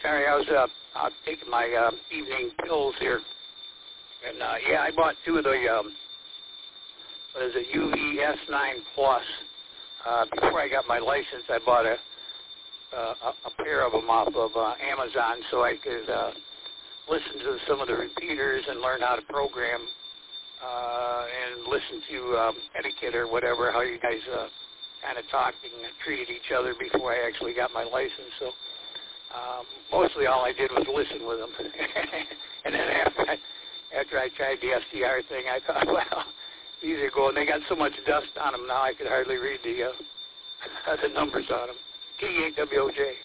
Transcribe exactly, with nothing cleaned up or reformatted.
Sorry, I was uh, uh, taking my uh, evening pills here. And, uh, yeah, I bought two of the, um, what is it, U V S nine Plus. Uh, before I got my license, I bought a, uh, a, a pair of them off of uh, Amazon so I could uh, listen to some of the repeaters and learn how to program uh, and listen to um, etiquette or whatever, how you guys uh, kind of talked and treated each other before I actually got my license. So um, mostly all I did was listen with them. And then after I, after I tried the S D R thing, I thought, well, these are going. They got so much dust on them now I could hardly read the uh, the numbers on them. T eight W O J.